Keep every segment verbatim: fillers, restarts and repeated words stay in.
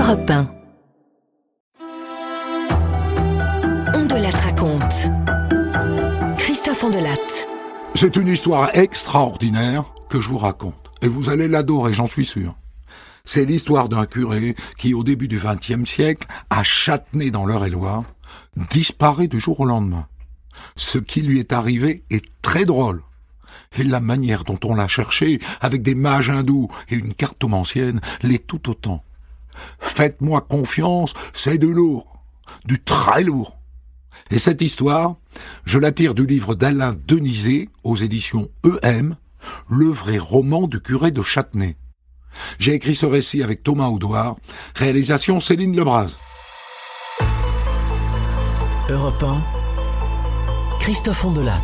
Europe un. Ondelat raconte. Christophe Ondelat. C'est une histoire extraordinaire que je vous raconte. Et vous allez l'adorer, j'en suis sûr. C'est l'histoire d'un curé qui, au début du vingtième siècle, à Châtenay dans l'Eure-et-Loir, disparaît du jour au lendemain. Ce qui lui est arrivé est très drôle. Et la manière dont on l'a cherché, avec des mages hindous et une cartomancienne, l'est tout autant. Faites-moi confiance, c'est du lourd, du très lourd. Et cette histoire, je la tire du livre d'Alain Denizet, aux éditions E M, Le vrai roman du curé de Châtenay. J'ai écrit ce récit avec Thomas Audouard, réalisation Céline Lebras. Europe un, Christophe Ondelat.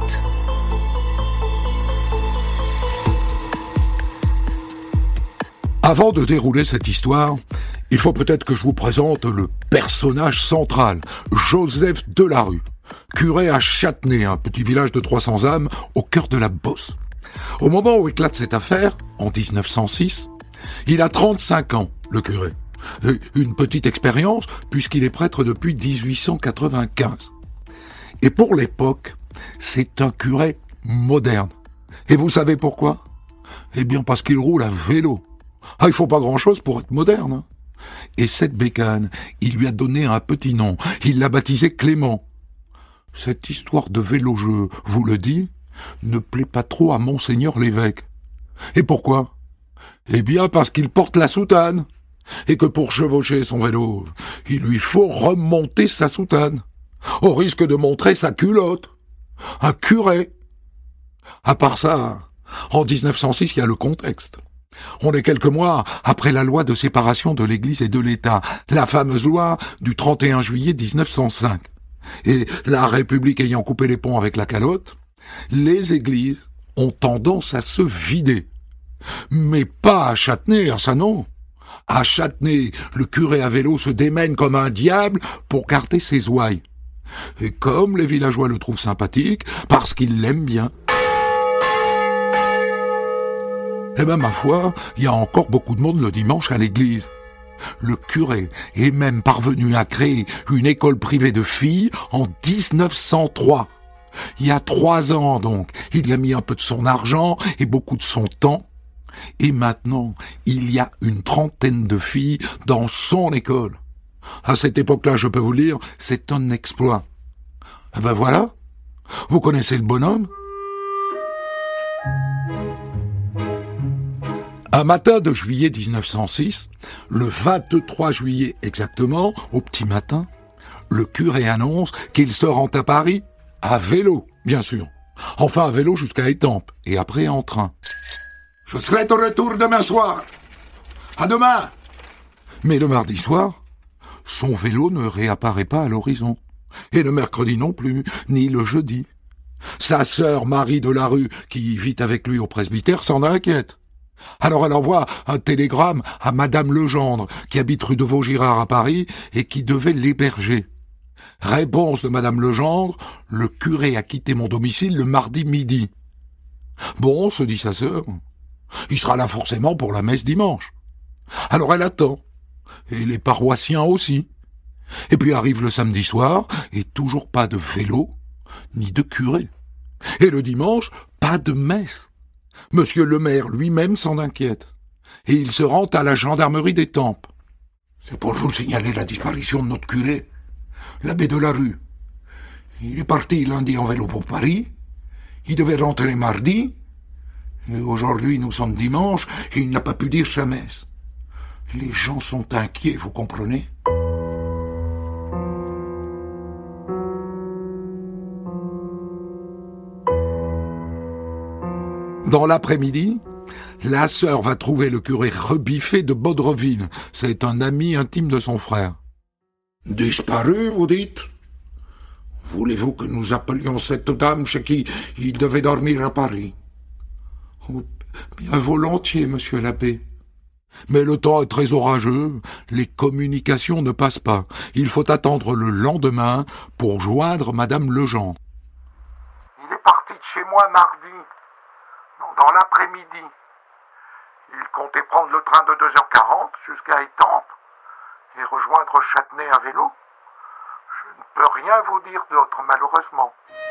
Avant de dérouler cette histoire, il faut peut-être que je vous présente le personnage central, Joseph Delarue, curé à Châtenay, un petit village de trois cents âmes au cœur de la Beauce. Au moment où éclate cette affaire, en dix-neuf cent six, il a trente-cinq ans, le curé. Et une petite expérience, puisqu'il est prêtre depuis dix-huit cent quatre-vingt-quinze. Et pour l'époque, c'est un curé moderne. Et vous savez pourquoi ? Eh bien parce qu'il roule à vélo. Ah, il faut pas grand-chose pour être moderne. Hein. Et cette bécane, il lui a donné un petit nom. Il l'a baptisé Clément. Cette histoire de vélo-jeu, vous le dit, ne plaît pas trop à Monseigneur l'évêque. Et pourquoi ? Eh bien parce qu'il porte la soutane. Et que pour chevaucher son vélo, il lui faut remonter sa soutane. Au risque de montrer sa culotte. Un curé. À part ça, en dix-neuf cent six, il y a le contexte. On est quelques mois après la loi de séparation de l'Église et de l'État, la fameuse loi du trente et un juillet dix-neuf cent cinq. Et la République ayant coupé les ponts avec la calotte, les églises ont tendance à se vider. Mais pas à Châtenay, ça non. À Châtenay, le curé à vélo se démène comme un diable pour garder ses ouailles. Et comme les villageois le trouvent sympathique, parce qu'ils l'aiment bien, eh ben, ma foi, il y a encore beaucoup de monde le dimanche à l'église. Le curé est même parvenu à créer une école privée de filles en dix-neuf cent trois. Il y a trois ans, donc. Il y a mis un peu de son argent et beaucoup de son temps. Et maintenant, il y a une trentaine de filles dans son école. À cette époque-là, je peux vous le dire, c'est un exploit. Eh ben voilà. Vous connaissez le bonhomme ? Un matin de juillet dix-neuf cent six, le vingt-trois juillet exactement, au petit matin, le curé annonce qu'il se rend à Paris à vélo, bien sûr. Enfin à vélo jusqu'à Étampes, et après en train. Je serai de retour demain soir. À demain. Mais le mardi soir, son vélo ne réapparaît pas à l'horizon. Et le mercredi non plus, ni le jeudi. Sa sœur Marie Delarue, qui vit avec lui au presbytère, s'en inquiète. Alors elle envoie un télégramme à Madame Legendre, qui habite rue de Vaugirard à Paris, et qui devait l'héberger. Réponse de Madame Legendre, le curé a quitté mon domicile le mardi midi. Bon, se dit sa sœur, il sera là forcément pour la messe dimanche. Alors elle attend, et les paroissiens aussi. Et puis arrive le samedi soir, et toujours pas de vélo, ni de curé. Et le dimanche, pas de messe. Monsieur le maire lui-même s'en inquiète. Et il se rend à la gendarmerie d'Étampes. C'est pour vous signaler la disparition de notre curé, l'abbé Delarue. Il est parti lundi en vélo pour Paris. Il devait rentrer mardi. Et aujourd'hui, nous sommes dimanche, et il n'a pas pu dire sa messe. Les gens sont inquiets, vous comprenez ? Dans l'après-midi, la sœur va trouver le curé rebiffé de Baudreville. C'est un ami intime de son frère. Disparu, vous dites ? Voulez-vous que nous appelions cette dame chez qui il devait dormir à Paris ? Oh, bien volontiers, monsieur l'abbé. Mais le temps est très orageux, les communications ne passent pas. Il faut attendre le lendemain pour joindre Madame Legendre. Il est parti de chez moi mardi. Dans l'après-midi. Il comptait prendre le train de deux heures quarante jusqu'à Étampes. et rejoindre Châtenay à vélo. Je ne peux rien vous dire d'autre, malheureusement.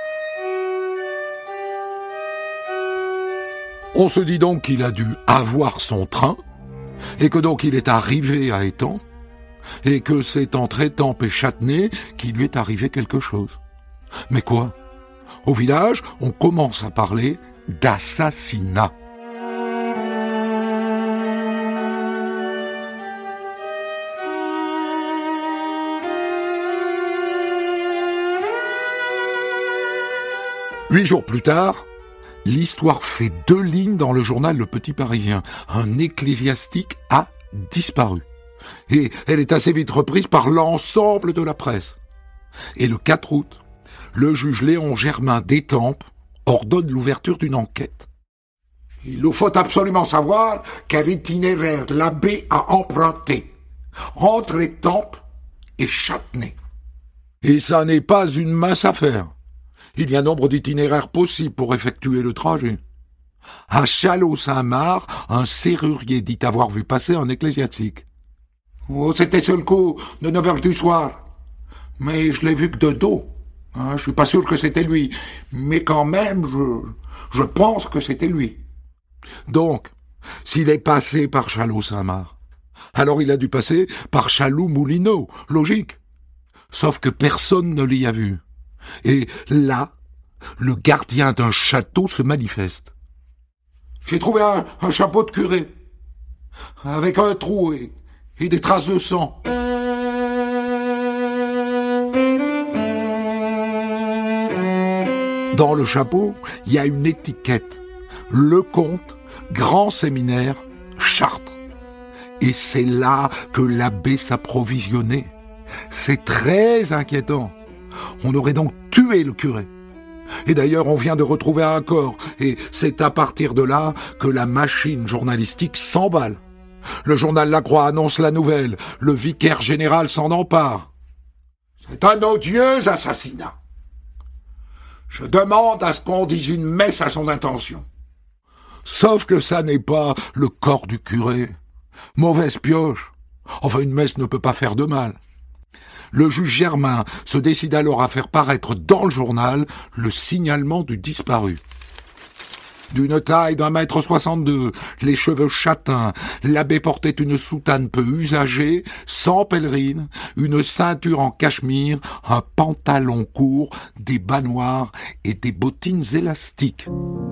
On se dit donc qu'il a dû avoir son train, et que donc il est arrivé à Étampes, et que c'est entre Étampes et Châtenay qu'il lui est arrivé quelque chose. Mais quoi ? Au village, on commence à parler d'assassinat. Huit jours plus tard, l'histoire fait deux lignes dans le journal Le Petit Parisien. Un ecclésiastique a disparu. Et elle est assez vite reprise par l'ensemble de la presse. Et le quatre août, le juge Léon Germain d'Étampes ordonne l'ouverture d'une enquête. Il nous faut absolument savoir quel itinéraire l'abbé a emprunté entre Étampes et Châtenay. Et ça n'est pas une mince affaire. Il y a nombre d'itinéraires possibles pour effectuer le trajet. À Châlons-Saint-Marc, un serrurier dit avoir vu passer un ecclésiastique. Oh, c'était sur le coup de neuf heures du soir. Mais je l'ai vu que de dos. Hein, je suis pas sûr que c'était lui. Mais quand même, je, je pense que c'était lui. Donc, s'il est passé par Châlons-Saint-Marc, alors il a dû passer par Châlons-Moulineaux. Logique. Sauf que personne ne l'y a vu. Et là, le gardien d'un château se manifeste. J'ai trouvé un, un chapeau de curé, avec un trou et, et des traces de sang. Dans le chapeau, il y a une étiquette. Le comte, grand séminaire, Chartres. Et c'est là que l'abbé s'approvisionnait. C'est très inquiétant. On aurait donc tué le curé. Et d'ailleurs, on vient de retrouver un corps, et c'est à partir de là que la machine journalistique s'emballe. Le journal La Croix annonce la nouvelle, le vicaire général s'en empare. C'est un odieux assassinat. Je demande à ce qu'on dise une messe à son intention. Sauf que ça n'est pas le corps du curé. Mauvaise pioche. Enfin, une messe ne peut pas faire de mal. Le juge Germain se décide alors à faire paraître dans le journal le signalement du disparu. D'une taille d'un mètre soixante-deux, les cheveux châtains, l'abbé portait une soutane peu usagée, sans pèlerine, une ceinture en cachemire, un pantalon court, des bas noirs et des bottines élastiques.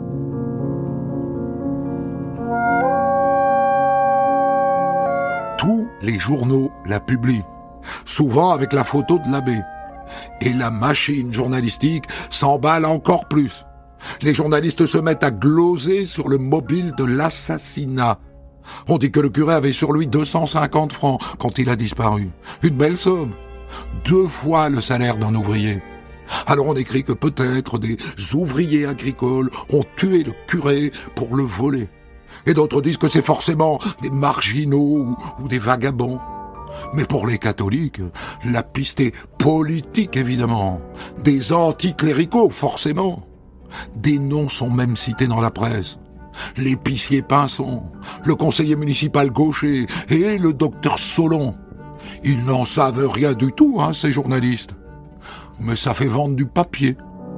Tous les journaux la publient, souvent avec la photo de l'abbé. Et la machine journalistique s'emballe encore plus. Les journalistes se mettent à gloser sur le mobile de l'assassinat. On dit que le curé avait sur lui deux cent cinquante francs quand il a disparu. Une belle somme. Deux fois le salaire d'un ouvrier. Alors on écrit que peut-être des ouvriers agricoles ont tué le curé pour le voler. Et d'autres disent que c'est forcément des marginaux ou, ou des vagabonds. Mais pour les catholiques, la piste est politique, évidemment. Des anticléricaux, forcément. Des noms sont même cités dans la presse. L'épicier Pinson, le conseiller municipal Gaucher et le docteur Solon. Ils n'en savent rien du tout, hein, ces journalistes. Mais ça fait vendre du papier.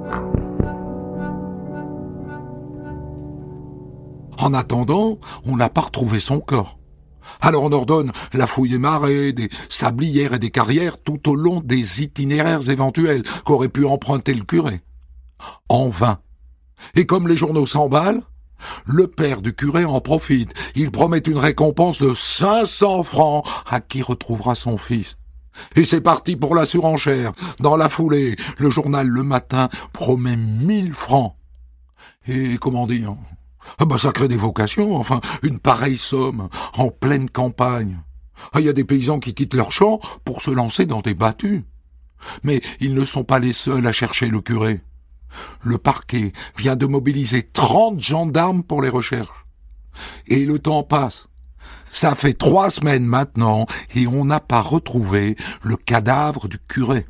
En attendant, on n'a pas retrouvé son corps. Alors on ordonne la fouille des marais, des sablières et des carrières tout au long des itinéraires éventuels qu'aurait pu emprunter le curé. En vain. Et comme les journaux s'emballent, le père du curé en profite. Il promet une récompense de cinq cents francs à qui retrouvera son fils. Et c'est parti pour la surenchère. Dans la foulée, le journal Le Matin promet mille francs. Et comment dire ? Ah bah ça crée des vocations, enfin, une pareille somme, en pleine campagne. Ah, il y a des paysans qui quittent leurs champs pour se lancer dans des battues. Mais ils ne sont pas les seuls à chercher le curé. Le parquet vient de mobiliser trente gendarmes pour les recherches. Et le temps passe. Ça fait trois semaines maintenant et on n'a pas retrouvé le cadavre du curé.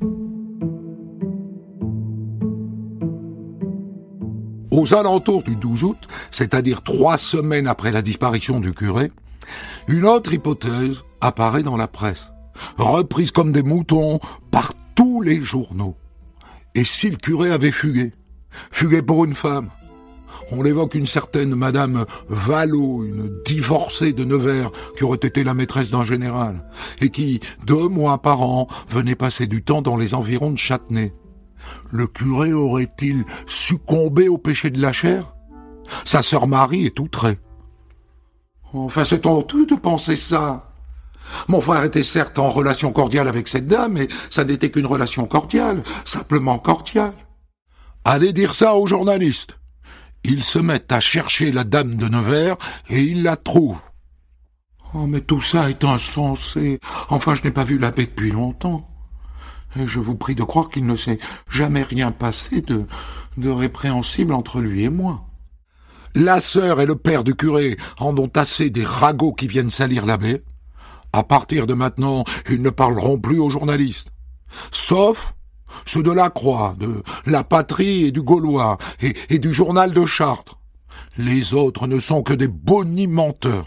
Aux alentours du douze août, c'est-à-dire trois semaines après la disparition du curé, une autre hypothèse apparaît dans la presse. reprise comme des moutons par tous les journaux. Et si le curé avait fugué, fugué pour une femme, on évoque une certaine Madame Vallot, une divorcée de Nevers, qui aurait été la maîtresse d'un général, et qui, deux mois par an, venait passer du temps dans les environs de Châtenay. Le curé aurait-il succombé au péché de la chair? Sa sœur Marie est outrée. Enfin, c'est honteux de penser ça. Mon frère était certes en relation cordiale avec cette dame, mais ça n'était qu'une relation cordiale, simplement cordiale. Allez dire ça aux journalistes. Ils se mettent à chercher la dame de Nevers et ils la trouvent. Oh, mais tout ça est insensé. Enfin, je n'ai pas vu l'abbé depuis longtemps. Et je vous prie de croire qu'il ne s'est jamais rien passé de, de répréhensible entre lui et moi. La sœur et le père du curé en ont assez des ragots qui viennent salir l'abbé. À partir de maintenant, ils ne parleront plus aux journalistes. Sauf ceux de la Croix, de la Patrie et du Gaulois, et, et du journal de Chartres. Les autres ne sont que des bonimenteurs.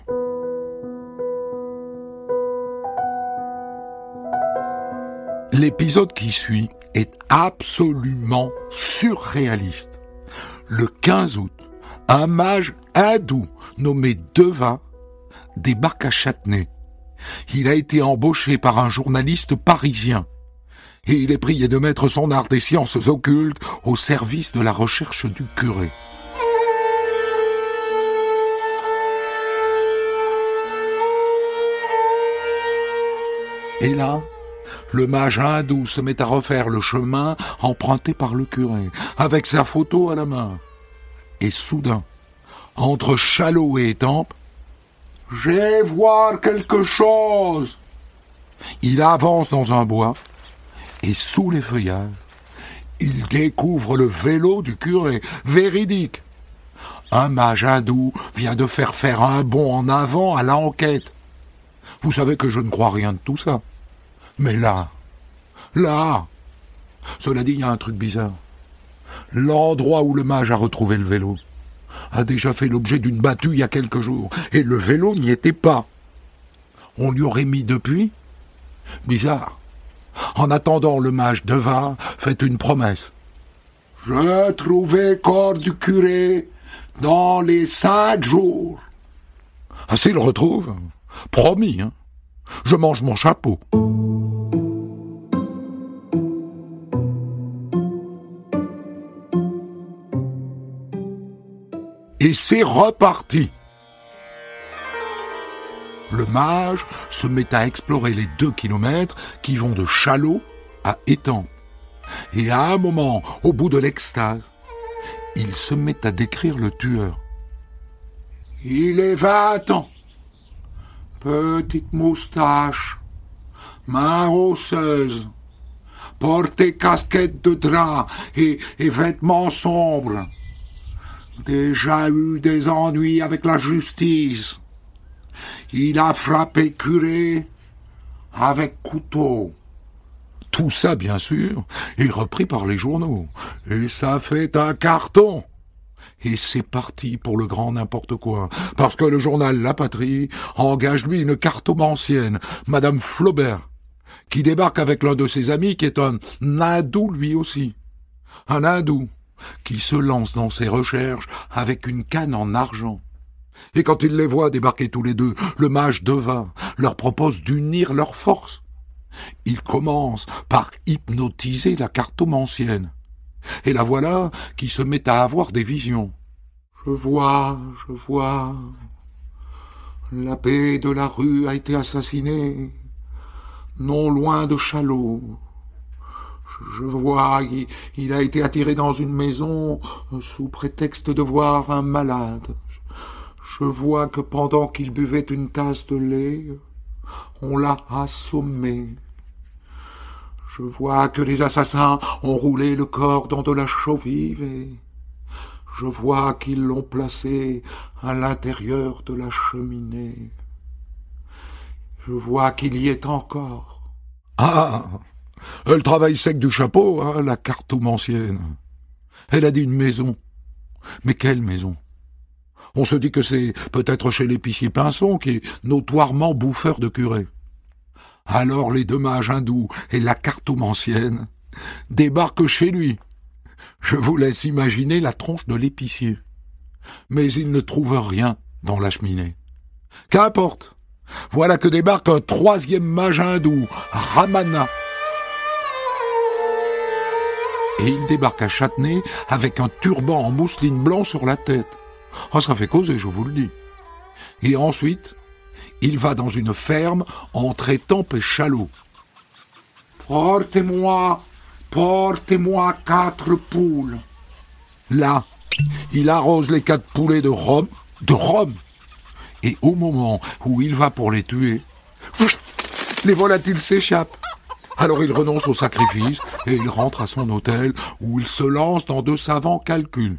L'épisode qui suit est absolument surréaliste. Le quinze août, un mage hindou nommé Devin débarque à Châtenay. Il a été embauché par un journaliste parisien et il est prié de mettre son art des sciences occultes au service de la recherche du curé. Et là, le mage hindou se met à refaire le chemin emprunté par le curé, avec sa photo à la main. Et soudain, entre Châlot et Étampes, « Je vais voir quelque chose !» Il avance dans un bois, et sous les feuillages, il découvre le vélo du curé, véridique. Un mage hindou vient de faire faire un bond en avant à l'enquête. Vous savez que je ne crois rien de tout ça. Mais là, là, cela dit, il y a un truc bizarre. L'endroit où le mage a retrouvé le vélo a déjà fait l'objet d'une battue il y a quelques jours, et le vélo n'y était pas. On lui aurait mis depuis? Bizarre. En attendant, le mage Devin fait une promesse. « Je trouvais corps du curé dans les cinq jours. » Ah, s'il le retrouve, promis, hein, je mange mon chapeau. Et c'est reparti. Le mage se met à explorer les deux kilomètres qui vont de Châlot à Étampes. Et à un moment, au bout de l'extase, il se met à décrire le tueur. Il est vingt ans. Petite moustache, main osseuse, portait casquette de drap et, et vêtements sombres. Déjà eu des ennuis avec la justice. Il a frappé curé avec couteau. Tout ça, bien sûr, est repris par les journaux. Et ça fait un carton. Et c'est parti pour le grand n'importe quoi. Parce que le journal La Patrie engage lui une cartomancienne, Madame Flaubert, qui débarque avec l'un de ses amis qui est un hindou lui aussi. Un hindou qui se lance dans ses recherches avec une canne en argent. Et quand il les voit débarquer tous les deux, le mage Devin leur propose d'unir leurs forces. Il commence par hypnotiser la cartomancienne. Et la voilà qui se met à avoir des visions. Je vois, je vois, l'abbé de la rue a été assassiné, non loin de Châlot. Je vois, il, il a été attiré dans une maison sous prétexte de voir un malade. Je vois que pendant qu'il buvait une tasse de lait, on l'a assommé. Je vois que les assassins ont roulé le corps dans de la chaux vive et je vois qu'ils l'ont placé à l'intérieur de la cheminée. Je vois qu'il y est encore. Ah, elle travaille sec du chapeau, hein, la cartomancienne. Elle a dit une maison. Mais quelle maison? On se dit que c'est peut-être chez l'épicier Pinson, qui est notoirement bouffeur de curé. Alors les deux mages hindous et la cartomancienne débarquent chez lui. Je vous laisse imaginer la tronche de l'épicier. Mais ils ne trouvent rien dans la cheminée. Qu'importe. Voilà que débarque un troisième mage hindou, Ramana. Et il débarque à Châtenay avec un turban en mousseline blanc sur la tête. Oh, ça fait causer, je vous le dis. Et ensuite, il va dans une ferme entre étampes et chalots. Portez-moi, portez-moi quatre poules. Là, il arrose les quatre poulets de rhum, de rhum. Et au moment où il va pour les tuer, les volatiles s'échappent. Alors il renonce au sacrifice et il rentre à son hôtel où il se lance dans de savants calculs.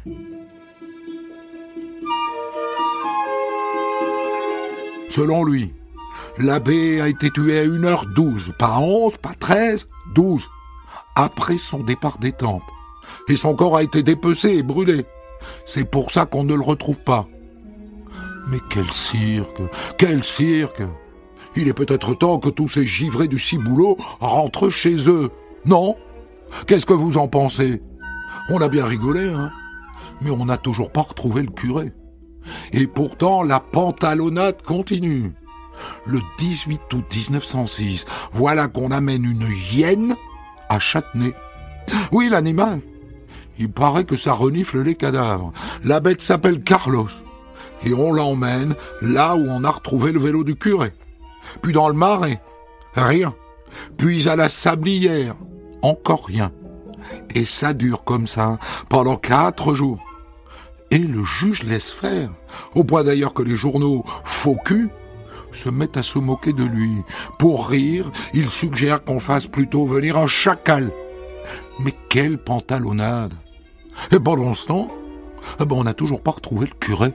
Selon lui, l'abbé a été tué à une heure douze, pas onze, pas treize, douze, après son départ d'Étampes. Et son corps a été dépecé et brûlé. C'est pour ça qu'on ne le retrouve pas. Mais quel cirque, quel cirque! Il est peut-être temps que tous ces givrés du ciboulot rentrent chez eux, non? Qu'est-ce que vous en pensez? On a bien rigolé, hein? Mais on n'a toujours pas retrouvé le curé. Et pourtant, la pantalonnade continue. Le dix-huit août dix-neuf cent six, voilà qu'on amène une hyène à Châtenay. Oui, l'animal. Il paraît que ça renifle les cadavres. La bête s'appelle Carlos. Et on l'emmène là où on a retrouvé le vélo du curé. Puis dans le Marais, rien. Puis à la Sablière, encore rien. Et ça dure comme ça pendant quatre jours. Et le juge laisse faire, au point d'ailleurs que les journaux faux cul se mettent à se moquer de lui. Pour rire, il suggère qu'on fasse plutôt venir un chacal. Mais quelle pantalonnade! Et pendant ce temps, eh ben on n'a toujours pas retrouvé le curé.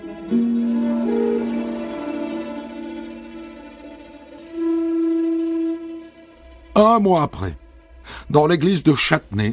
Un mois après, dans l'église de Châtenay,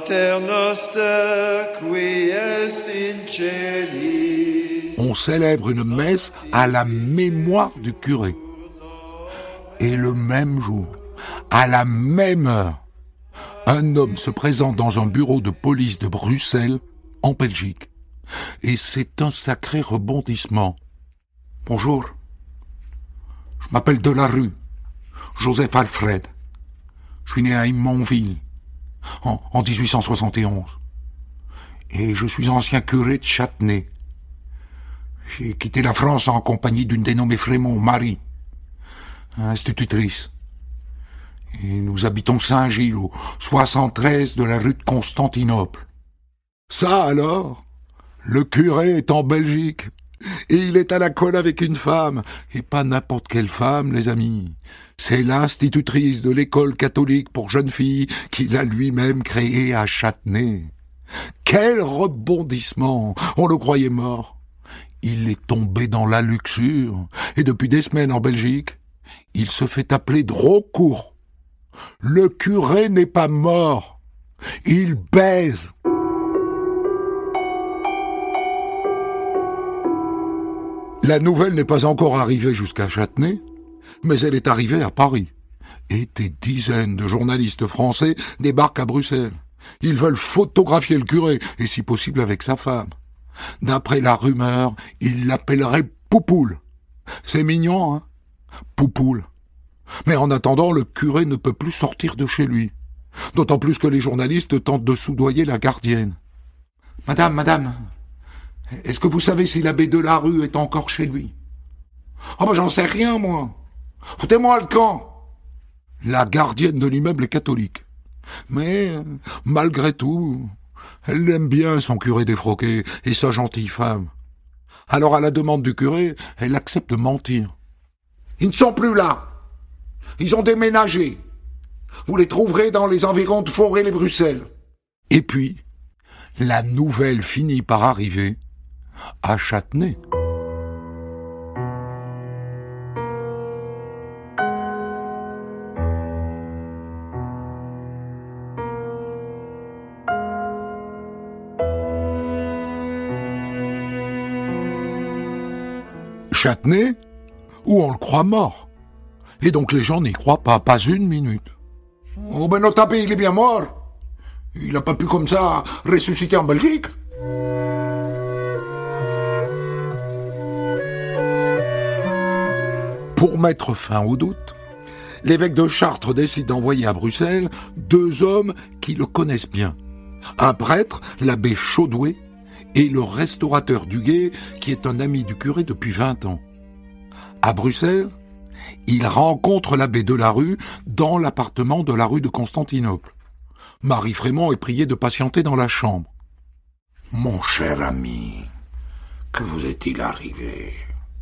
on célèbre une messe à la mémoire du curé. Et le même jour, à la même heure, un homme se présente dans un bureau de police de Bruxelles, en Belgique. Et c'est un sacré rebondissement. Bonjour, je m'appelle Delarue, Joseph Alfred. Je suis né à Imonville, en, en dix-huit cent soixante et onze. Et je suis ancien curé de Châtenay. J'ai quitté la France en compagnie d'une dénommée Frémont, Marie, institutrice. Et nous habitons Saint-Gilles, au soixante-treize de la rue de Constantinople. Ça alors, le curé est en Belgique, et il est à la colle avec une femme, et pas n'importe quelle femme, les amis. C'est l'institutrice de l'école catholique pour jeunes filles qu'il a lui-même créée à Châtenay. Quel rebondissement! On le croyait mort. Il est tombé dans la luxure, et depuis des semaines en Belgique, il se fait appeler Drocourt. Le curé n'est pas mort. Il baise. La nouvelle n'est pas encore arrivée jusqu'à Châtenay, mais elle est arrivée à Paris. Et des dizaines de journalistes français débarquent à Bruxelles. Ils veulent photographier le curé, et si possible avec sa femme. D'après la rumeur, ils l'appelleraient Poupoule. C'est mignon, hein? Poupoule. Mais en attendant, le curé ne peut plus sortir de chez lui. D'autant plus que les journalistes tentent de soudoyer la gardienne. « Madame, madame, est-ce que vous savez si l'abbé Delarue est encore chez lui ?»« Oh ben j'en sais rien, moi. Foutez-moi le camp !» La gardienne de l'immeuble est catholique. Mais, malgré tout, elle aime bien son curé défroqué et sa gentille femme. Alors, à la demande du curé, elle accepte de mentir. « Ils ne sont plus là. Ils ont déménagé. Vous les trouverez dans les environs de Forêt-les-Bruxelles. » Et puis, la nouvelle finit par arriver à Châtenay. Châtenay, où on le croit mort. Et donc les gens n'y croient pas, pas une minute. Oh ben notre abbé, il est bien mort. Il n'a pas pu comme ça ressusciter en Belgique. Pour mettre fin au doute, l'évêque de Chartres décide d'envoyer à Bruxelles deux hommes qui le connaissent bien. Un prêtre, l'abbé Chaudoué, et le restaurateur Duguay, qui est un ami du curé depuis vingt ans. À Bruxelles, il rencontre l'abbé Delarue dans l'appartement de la rue de Constantinople. Marie Frémont est priée de patienter dans la chambre. « Mon cher ami, que vous est-il arrivé ?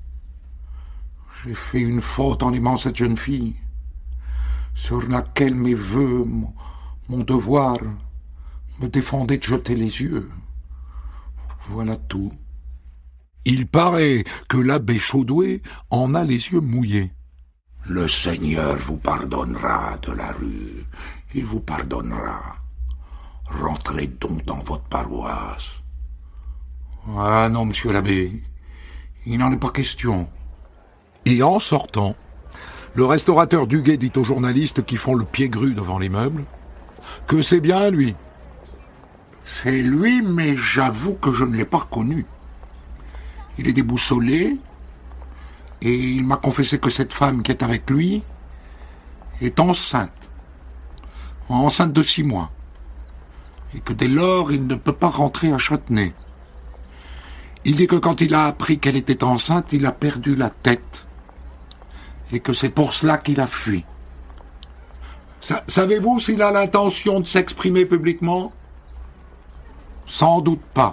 J'ai fait une faute en aimant cette jeune fille, sur laquelle mes vœux, mon, mon devoir, me défendaient de jeter les yeux. Voilà tout. » Il paraît que l'abbé Chaudoué en a les yeux mouillés. « Le Seigneur vous pardonnera, Delarue, il vous pardonnera. Rentrez donc dans votre paroisse. »« Ah non, monsieur l'abbé, il n'en est pas question. » Et en sortant, le restaurateur Duguay dit aux journalistes qui font le pied gru devant l'immeuble que c'est bien lui. « C'est lui, mais j'avoue que je ne l'ai pas reconnu. Il est déboussolé, et il m'a confessé que cette femme qui est avec lui est enceinte, enceinte de six mois, et que dès lors il ne peut pas rentrer à Châtenay. Il dit que quand il a appris qu'elle était enceinte, il a perdu la tête, et que c'est pour cela qu'il a fui. Sa- savez-vous s'il a l'intention de s'exprimer publiquement ? Sans doute pas.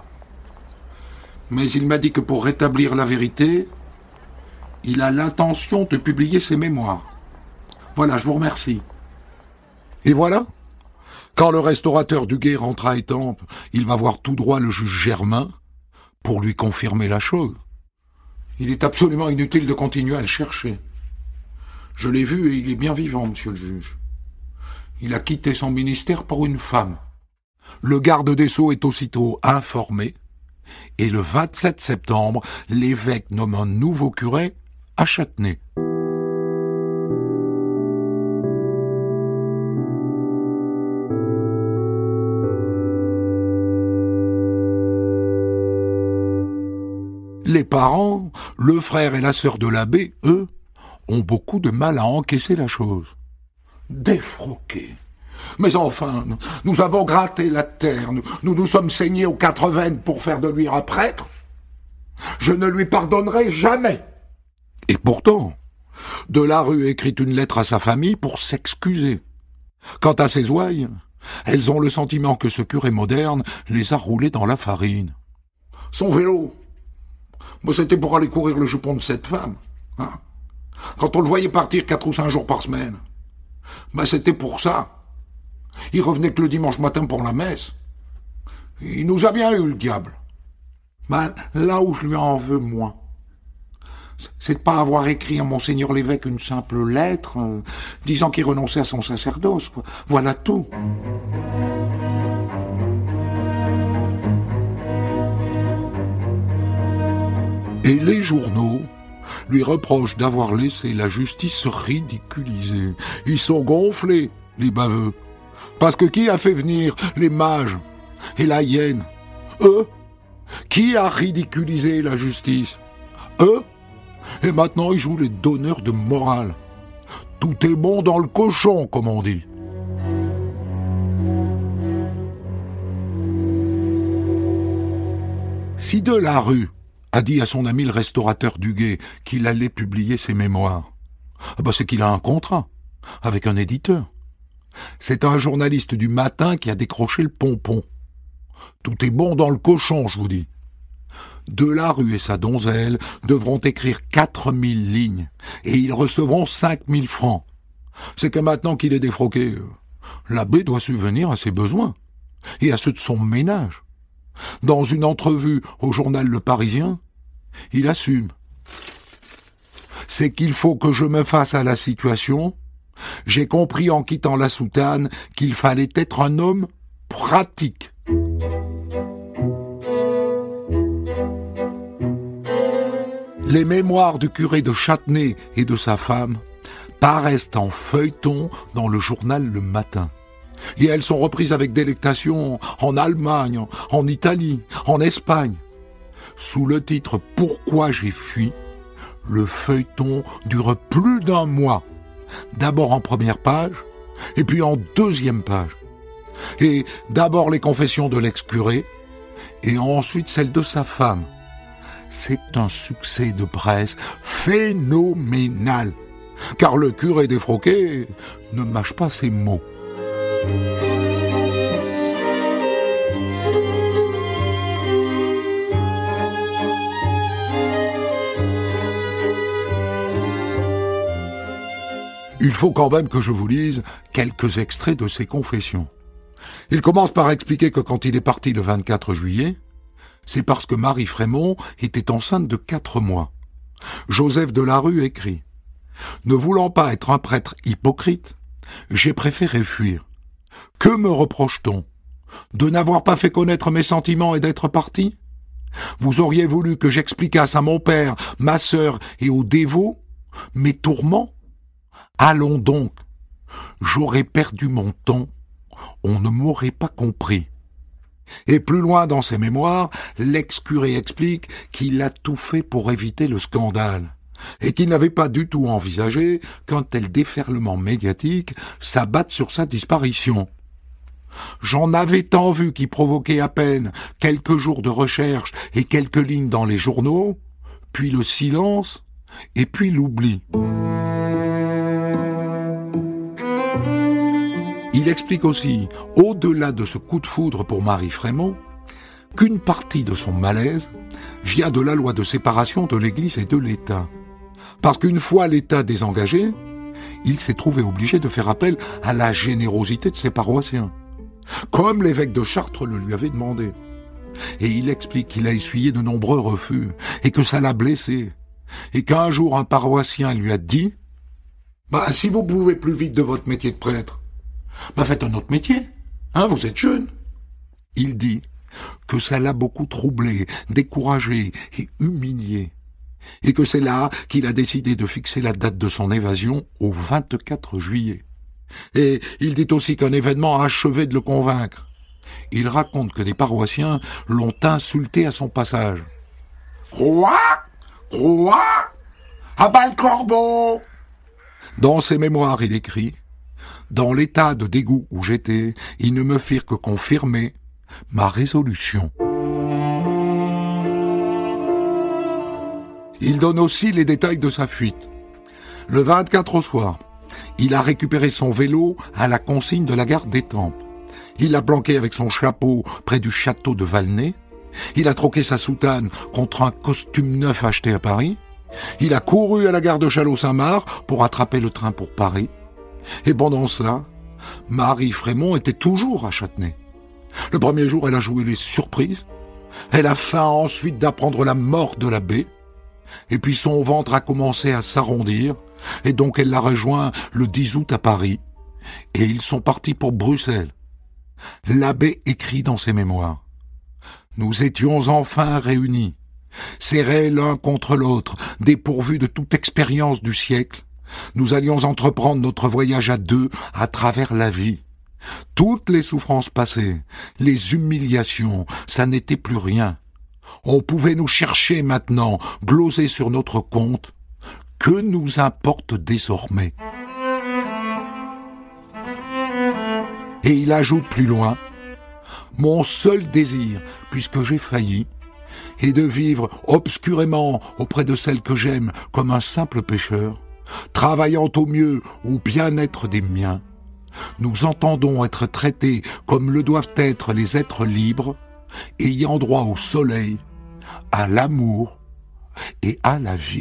Mais il m'a dit que pour rétablir la vérité, il a l'intention de publier ses mémoires. Voilà, je vous remercie. » Et voilà, quand le restaurateur Duguay rentre à Étampes, il va voir tout droit le juge Germain pour lui confirmer la chose. Il est absolument inutile de continuer à le chercher. Je l'ai vu et il est bien vivant, monsieur le juge. Il a quitté son ministère pour une femme. Le garde des Sceaux est aussitôt informé, et le vingt-sept septembre, l'évêque nomme un nouveau curé à Châtenay. Les parents, le frère et la sœur de l'abbé, eux, ont beaucoup de mal à encaisser la chose. Défroqué. Mais enfin, nous avons gratté la terre, nous nous, nous sommes saignés aux quatre veines pour faire de lui un prêtre. Je ne lui pardonnerai jamais. Et pourtant, Delarue écrit une lettre à sa famille pour s'excuser. Quant à ses ouailles, elles ont le sentiment que ce curé moderne les a roulées dans la farine. Son vélo, moi c'était pour aller courir le jupon de cette femme. Hein. Quand on le voyait partir quatre ou cinq jours par semaine, ben c'était pour ça. Il revenait que le dimanche matin pour la messe. Il nous a bien eu, le diable. Ben, là où je lui en veux moins, c'est de pas avoir écrit à Monseigneur l'évêque une simple lettre euh, disant qu'il renonçait à son sacerdoce. Quoi. Voilà tout. Et les journaux lui reprochent d'avoir laissé la justice ridiculiser. Ils sont gonflés, les baveux. Parce que qui a fait venir les mages et la hyène ? Eux ? Qui a ridiculisé la justice ? Eux ? Et maintenant ils jouent les donneurs de morale. Tout est bon dans le cochon, comme on dit. Si Delarue a dit à son ami le restaurateur Duguay qu'il allait publier ses mémoires, ah ben c'est qu'il a un contrat avec un éditeur. C'est un journaliste du Matin qui a décroché le pompon. Tout est bon dans le cochon, je vous dis. Delarue et sa donzelle devront écrire quatre mille lignes et ils recevront cinq mille francs. C'est que maintenant qu'il est défroqué, l'abbé doit subvenir à ses besoins et à ceux de son ménage. Dans une entrevue au journal Le Parisien, il assume. C'est qu'il faut que je me fasse à la situation. J'ai compris en quittant la soutane qu'il fallait être un homme pratique. Les mémoires du curé de Châtenay et de sa femme paraissent en feuilleton dans le journal le matin. Et elles sont reprises avec délectation en Allemagne, en Italie, en Espagne. Sous le titre « Pourquoi j'ai fui ?», le feuilleton dure plus d'un mois. D'abord en première page, et puis en deuxième page. Et d'abord les confessions de l'ex-curé, et ensuite celles de sa femme. C'est un succès de presse phénoménal, car le curé défroqué ne mâche pas ses mots. Il faut quand même que je vous lise quelques extraits de ses confessions. Il commence par expliquer que quand il est parti le vingt-quatre juillet, c'est parce que Marie Frémont était enceinte de quatre mois. Joseph Delarue écrit « Ne voulant pas être un prêtre hypocrite, j'ai préféré fuir. Que me reproche-t-on ? De n'avoir pas fait connaître mes sentiments et d'être parti ? Vous auriez voulu que j'expliquasse à mon père, ma sœur et aux dévots mes tourments ? Allons donc, j'aurais perdu mon temps, on ne m'aurait pas compris. » Et plus loin dans ses mémoires, l'ex-curé explique qu'il a tout fait pour éviter le scandale, et qu'il n'avait pas du tout envisagé qu'un tel déferlement médiatique s'abatte sur sa disparition. « J'en avais tant vu qui provoquait à peine quelques jours de recherche et quelques lignes dans les journaux, puis le silence, et puis l'oubli. » Il explique aussi, au-delà de ce coup de foudre pour Marie Frémont, qu'une partie de son malaise vient de la loi de séparation de l'Église et de l'État. Parce qu'une fois l'État désengagé, il s'est trouvé obligé de faire appel à la générosité de ses paroissiens, comme l'évêque de Chartres le lui avait demandé. Et il explique qu'il a essuyé de nombreux refus, et que ça l'a blessé, et qu'un jour un paroissien lui a dit « Bah, si vous pouvez plus vite de votre métier de prêtre, bah faites un autre métier, hein, vous êtes jeune. » Il dit que ça l'a beaucoup troublé, découragé et humilié, et que c'est là qu'il a décidé de fixer la date de son évasion au vingt-quatre juillet. Et il dit aussi qu'un événement a achevé de le convaincre. Il raconte que des paroissiens l'ont insulté à son passage. « Quoi ? Quoi ? À bas le corbeau !» Dans ses mémoires, il écrit « Dans l'état de dégoût où j'étais, ils ne me firent que confirmer ma résolution. » Il donne aussi les détails de sa fuite. Le vingt-quatre au soir, il a récupéré son vélo à la consigne de la gare d'Étampes. Il l'a planqué avec son chapeau près du château de Valnay. Il a troqué sa soutane contre un costume neuf acheté à Paris. Il a couru à la gare de Châlons-Saint-Marc pour attraper le train pour Paris. Et pendant cela, Marie Frémont était toujours à Châtenay. Le premier jour, elle a joué les surprises. Elle a faim ensuite d'apprendre la mort de l'abbé. Et puis son ventre a commencé à s'arrondir. Et donc elle l'a rejoint le dix août à Paris. Et ils sont partis pour Bruxelles. L'abbé écrit dans ses mémoires. « Nous étions enfin réunis, serrés l'un contre l'autre, dépourvus de toute expérience du siècle. Nous allions entreprendre notre voyage à deux à travers la vie. Toutes les souffrances passées, les humiliations, ça n'était plus rien. On pouvait nous chercher maintenant, gloser sur notre compte. Que nous importe désormais ? » Et il ajoute plus loin, « Mon seul désir, puisque j'ai failli, est de vivre obscurément auprès de celle que j'aime comme un simple pécheur, travaillant au mieux au bien-être des miens. Nous entendons être traités comme le doivent être les êtres libres, ayant droit au soleil, à l'amour et à la vie. »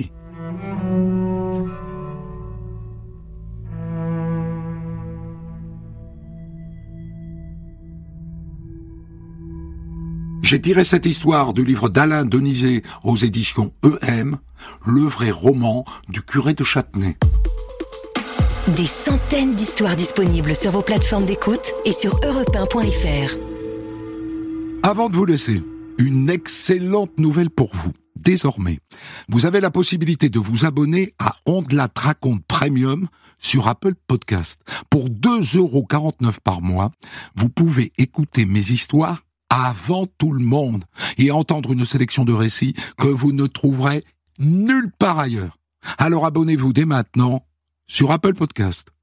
J'ai tiré cette histoire du livre d'Alain Denizet aux éditions E M, le vrai roman du curé de Châtenay. Des centaines d'histoires disponibles sur vos plateformes d'écoute et sur europe un point f r. Avant de vous laisser, une excellente nouvelle pour vous. Désormais, vous avez la possibilité de vous abonner à On de la Raconte Premium sur Apple Podcast. Pour deux euros quarante-neuf par mois, vous pouvez écouter mes histoires avant tout le monde et entendre une sélection de récits que vous ne trouverez nulle part ailleurs. Alors abonnez-vous dès maintenant sur Apple Podcast.